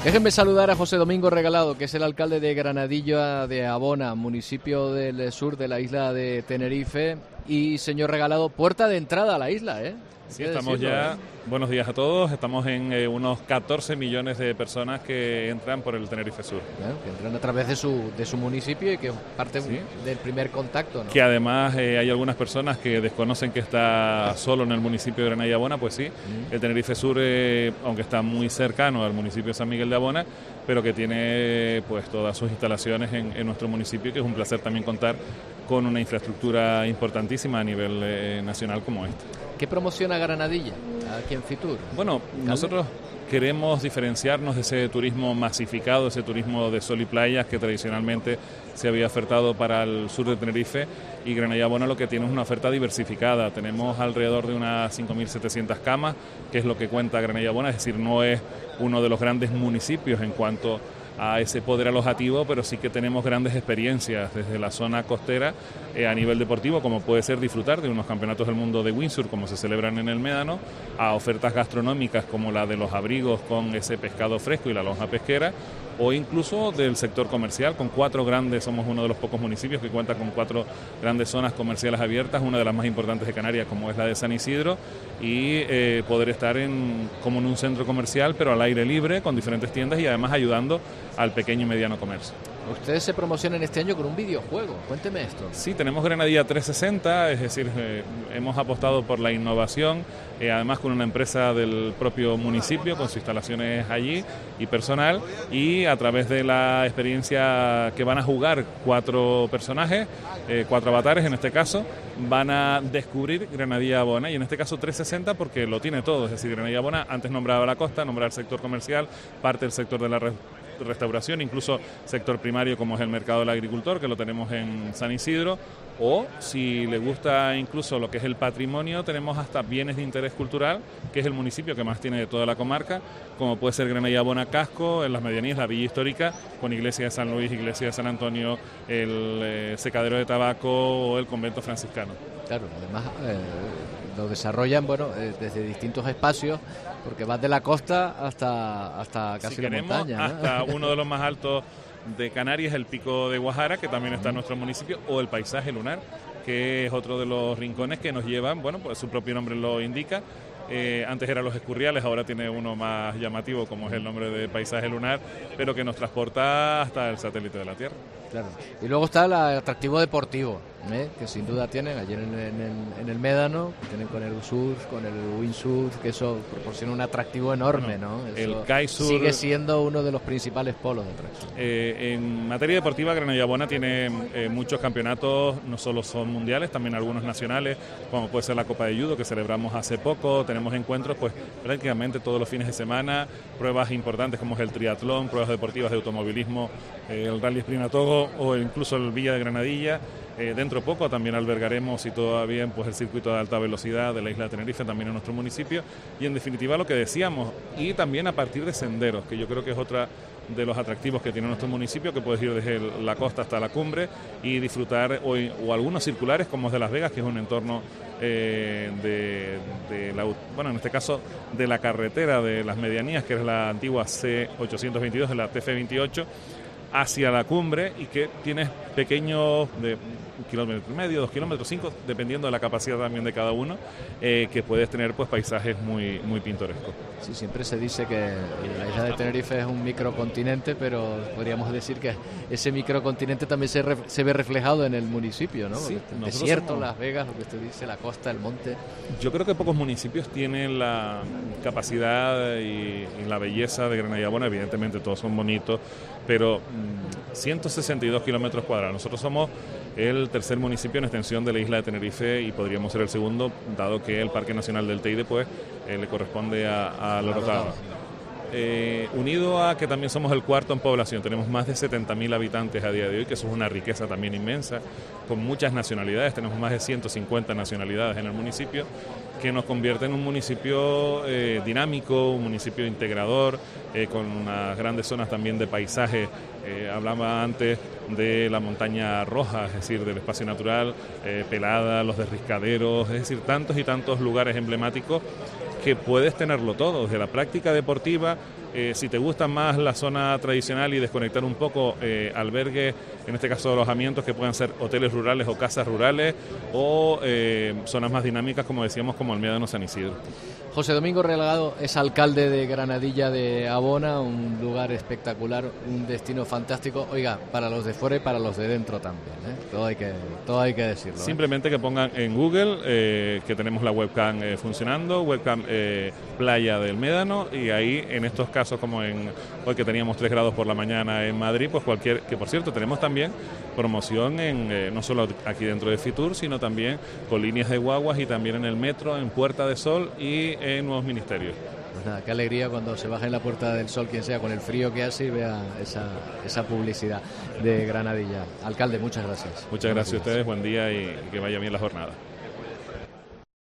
Déjenme saludar a José Domingo Regalado, que es el alcalde de Granadilla de Abona, municipio del sur de la isla de Tenerife. Y, señor Regalado, puerta de entrada a la isla, ¿eh? Sí, estamos ya. Buenos días a todos. Estamos en unos 14 millones de personas que entran por el Tenerife Sur. Bueno, que entran a través de su municipio y que parte del primer contacto, ¿no? Que además hay algunas personas que desconocen que está solo en el municipio de Granadilla Abona, pues sí. El Tenerife Sur, aunque está muy cercano al municipio de San Miguel de Abona, pero que tiene pues todas sus instalaciones en nuestro municipio, que es un placer también contar con una infraestructura importantísima a nivel nacional como esta. ¿Qué promociona Granadilla aquí en Fitur? Bueno, nosotros queremos diferenciarnos de ese turismo masificado, ese turismo de sol y playas que tradicionalmente se había ofertado para el sur de Tenerife, y Granadilla Abona lo que tiene es una oferta diversificada. Tenemos alrededor de unas 5.700 camas, que es lo que cuenta Granadilla Abona, es decir, no es uno de los grandes municipios en cuanto a ese poder alojativo, pero sí que tenemos grandes experiencias desde la zona costera a nivel deportivo, como puede ser disfrutar de unos campeonatos del mundo de windsurf como se celebran en el Médano, a ofertas gastronómicas como la de los abrigos con ese pescado fresco y la lonja pesquera, o incluso del sector comercial, con somos uno de los pocos municipios que cuenta con 4 grandes zonas comerciales abiertas, una de las más importantes de Canarias como es la de San Isidro, y poder estar como en un centro comercial pero al aire libre, con diferentes tiendas y además ayudando al pequeño y mediano comercio. Ustedes se promocionan este año con un videojuego, cuénteme esto. Sí, tenemos Granadilla 360, es decir, hemos apostado por la innovación, además con una empresa del propio municipio, con sus instalaciones allí y personal, y a través de la experiencia que van a jugar 4 personajes, 4 avatares en este caso, van a descubrir Granadilla Abona, y en este caso 360 porque lo tiene todo, es decir, Granadilla Abona antes nombraba la costa, nombraba el sector comercial, parte del sector de la restauración, incluso sector primario como es el mercado del agricultor, que lo tenemos en San Isidro, o si le gusta incluso lo que es el patrimonio, tenemos hasta bienes de interés cultural, que es el municipio que más tiene de toda la comarca, como puede ser Granadilla Abona Casco, en las medianías, la villa histórica, con iglesia de San Luis, iglesia de San Antonio, el secadero de tabaco o el convento franciscano. Claro, además lo desarrollan desde distintos espacios, porque vas de la costa hasta casi la montaña, ¿no? Hasta uno de los más altos de Canarias, el Pico de Guajara, que también está en nuestro municipio, o el Paisaje Lunar, que es otro de los rincones que nos llevan, pues su propio nombre lo indica. Antes eran los Escurriales, ahora tiene uno más llamativo como es el nombre de Paisaje Lunar, pero que nos transporta hasta el satélite de la Tierra. Claro. Y luego está el atractivo deportivo, que sin duda tienen ayer en el Médano, tienen con el surf, con el windsurf, que eso proporciona un atractivo enorme, ¿no? Eso el Kaisur sigue siendo uno de los principales polos de atracción. En materia deportiva, Granadilla Abona tiene muchos campeonatos, no solo son mundiales, también algunos nacionales, como puede ser la Copa de Judo que celebramos hace poco. Tenemos encuentros pues prácticamente todos los fines de semana, pruebas importantes como es el triatlón, pruebas deportivas de automovilismo, el Rally Sprint a Togo o incluso el Villa de Granadilla. Dentro de poco también albergaremos, si todo va bien, pues el circuito de alta velocidad de la isla de Tenerife también en nuestro municipio, y en definitiva lo que decíamos, y también a partir de senderos, que yo creo que es otra de los atractivos que tiene nuestro municipio, que puedes ir desde la costa hasta la cumbre y disfrutar o algunos circulares como es de Las Vegas, que es un entorno en este caso de la carretera de las medianías, que es la antigua C822 de la TF28, hacia la cumbre, y que tienes pequeños de 1,5 kilómetros, 2 kilómetros, 5, dependiendo de la capacidad también de cada uno, que puedes tener pues paisajes muy, muy pintorescos. Sí, siempre se dice que la isla de Tenerife es un microcontinente, pero podríamos decir que ese microcontinente también se ve reflejado en el municipio, ¿no? Sí, el desierto, Las Vegas, lo que usted dice, la costa, el monte. Yo creo que pocos municipios tienen la capacidad y la belleza de Granadilla Abona. Evidentemente todos son bonitos, pero 162 kilómetros cuadrados. Nosotros somos el tercer municipio en extensión de la isla de Tenerife y podríamos ser el segundo, dado que el Parque Nacional del Teide pues le corresponde a Lorotava. Unido a que también somos el cuarto en población, tenemos más de 70.000 habitantes a día de hoy, que eso es una riqueza también inmensa, con muchas nacionalidades, tenemos más de 150 nacionalidades en el municipio, que nos convierte en un municipio dinámico, un municipio integrador, con unas grandes zonas también de paisaje. Hablaba antes de la montaña roja, es decir, del espacio natural, Pelada, los derriscaderos, es decir, tantos y tantos lugares emblemáticos que puedes tenerlo todo, desde la práctica deportiva, Si te gusta más la zona tradicional y desconectar un poco, albergues, en este caso alojamientos que puedan ser hoteles rurales o casas rurales, o zonas más dinámicas, como decíamos, como el Médano San Isidro. José Domingo Regalado es alcalde de Granadilla de Abona, un lugar espectacular, un destino fantástico, oiga, para los de fuera y para los de dentro también, ¿eh? Todo hay que decirlo. Simplemente que pongan en Google que tenemos la webcam funcionando, webcam playa del Médano, y ahí en estos casos, como hoy que teníamos 3 grados por la mañana en Madrid, pues que por cierto tenemos también promoción no solo aquí dentro de Fitur, sino también con líneas de guaguas y también en el metro, en Puerta de Sol y en Nuevos Ministerios. Pues nada, qué alegría cuando se baja en la Puerta del Sol quien sea, con el frío que hace, y vea esa publicidad de Granadilla. Alcalde, muchas gracias. Muchas gracias a ustedes, buen día y que vaya bien la jornada.